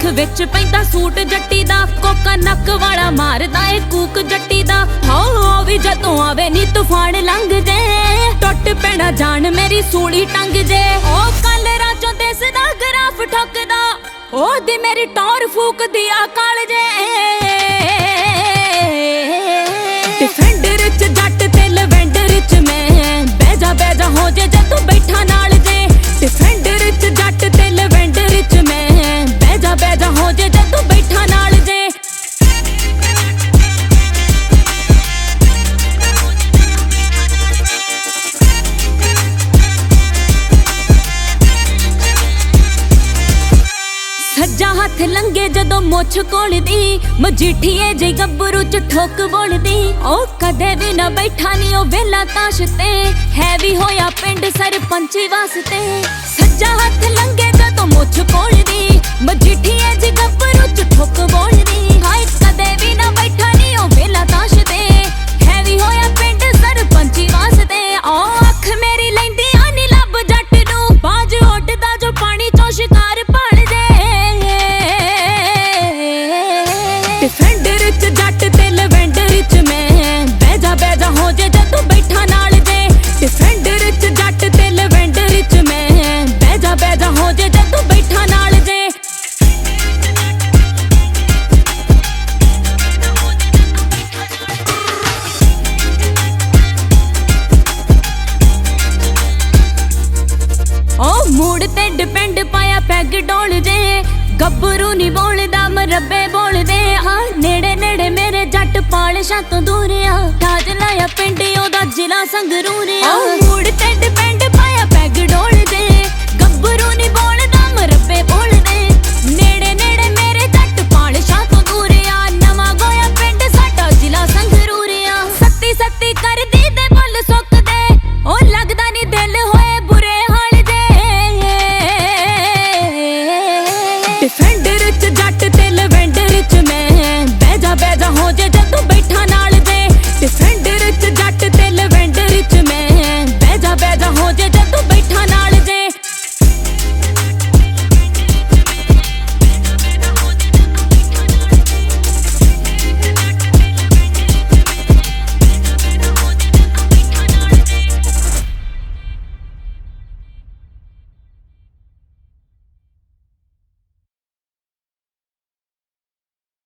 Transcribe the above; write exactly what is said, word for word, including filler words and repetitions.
ਅੱਖ ਵਿੱਚ ਪੈਂਦਾ ਸੂਟ ਜੱਟੀ ਦਾ, ਕੋਕਾ ਨੱਕ ਵਾਲਾ ਮਾਰਦਾ ਏ ਕੂਕ ਜੱਟੀ ਦਾ। ਹੋ ਵੀ ਜਦੋਂ ਆਵੇ ਨੀ ਤੂਫਾਨ ਲੰਘ ਜੇ, ਟੁੱਟ ਪੈਣਾ ਜਾਨ ਮੇਰੀ ਸੂਲੀ ਟੰਗ ਜੇ। ਉਹ ਕੱਲ ਰਾਜੋਂ ਦਿਸਦਾ ਗਰਾਫ ਠੋਕਦਾ, ਉਹਦੀ ਮੇਰੀ ਟੌਰ ਫੂਕਦੀ ਆ ਕਾਲ ਜੇ। ਡਿਫੈਂਡਰ ਚ ਜੱਟ ਤੇ ਲਵੈਂਡਰ ਚ ਮੈਂ, ਬਹਿ ਜਾ ਬਹਿ ਜਾ ਹੋ ਜੇ ਜੇ ਤੂੰ ਬੈਠਾ ਨਾਲ ਜੇ। ਡਿਫੈਂਡਰ ਚ ਜੱਟ ਤੇ ਲਵੈਂਡਰ ਚ ਮੈਂ, ਬਹਿ ਜਾ ਬਹਿ ਜਾ ਹੋ ਜੇ ਜੇ ਤੂੰ ਬੈਠਾ ਨਾਲ ਜੇ। ਸੱਜਾ ਹੱਥ ਲੰਗੇ ਜਦੋਂ ਮੁੱਛ ਕੋਲਦੀ, ਮਜੀਠੀਏ ਜੇ ਗੱਭਰੂ ਚ ਠੋਕ ਬੋਲਦੀ। ਉਹ ਕਦੇ ਵੀ ਨਾ ਬੈਠਾ ਨੀ ਉਹ ਵੇਲਾ ਤਾਸ਼ ਤੇ, ਹੈ ਵੀ ਹੋਇਆ ਪਿੰਡ ਸਰਪੰਚੀ ਵਾਸਤੇ। ਸੱਜਾ ਹੱਥ ਲੰਗੇ ਜਦੋਂ ਮੁੱਛ ਕੋਲਦੀ, ਮਜੀਠੀਏ ਜੇ ਗੱਭਰੂ ਚ ਠੋਕ ਬੋਲਦੀ। ਹਾਏ ਕਦੇ ਵੀ ਨਾ ਬੈਠਾ ਨੀ ਉਹ ਵੇਲਾ ਤਾਸ਼ ਤੇ, ਹੈ ਵੀ ਹੋਇਆ ਪਿੰਡ ਸਰਪੰਚੀ ਵਾਸਤੇ। ਉਹ ਅੱਖ ਮੇਰੀ ਲੈਂਦੀ ਆ ਨੀ ਲੱਭ ਜੱਟ ਨੂੰ, ਬਾਜ ਉੱਡਦਾ ਜੋ ਪਾਣੀ ਚੋਂ ਸ਼ਿਕਾਰ ਭਾਲ ਜੇ। ਡਿਫੈਂਡਰ ਚ ਜੱਟ ਤੇ ਲਵੈਂਡਰ ਚ ਮੈਂ, ਬਹਿ ਜਾ ਬਹਿ ਜਾ ਹੋ ਜੇ ਜੇ ਤੂੰ ਬੈਠਾ ਨਾਲ ਜੇ। ਡਿਫੈਂਡਰ ਚ ਜੱਟ ਤੇ ਲਵੈਂਡਰ ਚ ਮੈਂ, ਬਹਿ ਜਾ ਬਹਿ ਜਾ ਹੋ ਜੇ ਜੇ ਤੂੰ ਬੈਠਾ ਨਾਲ ਜੇ। ਉਹ ਮੂਡ ਤੇ ਡਿਪੈਂਡ ਪਾਇਆ ਪੈਗ ਡੋਲ ਜੇ, ਗੱਭਰੂ ਨੀ ਬੋਲਦਾ ਮਰੱਬੇ ਬੋਲਦੇ ਆ। ਨੇੜੇ ਨੇੜੇ ਮੇਰੇ ਜੱਟ ਪਾਲਸ਼ਾਂ ਤੋਂ ਦੂਰ ਆ, ਤਾਜ ਲਾਇਆ ਪਿੰਡ ਉਹਦਾ ਜ਼ਿਲ੍ਹਾ ਸੰਗਰੂਰ ਆ। ਮੂਡ ਤੇ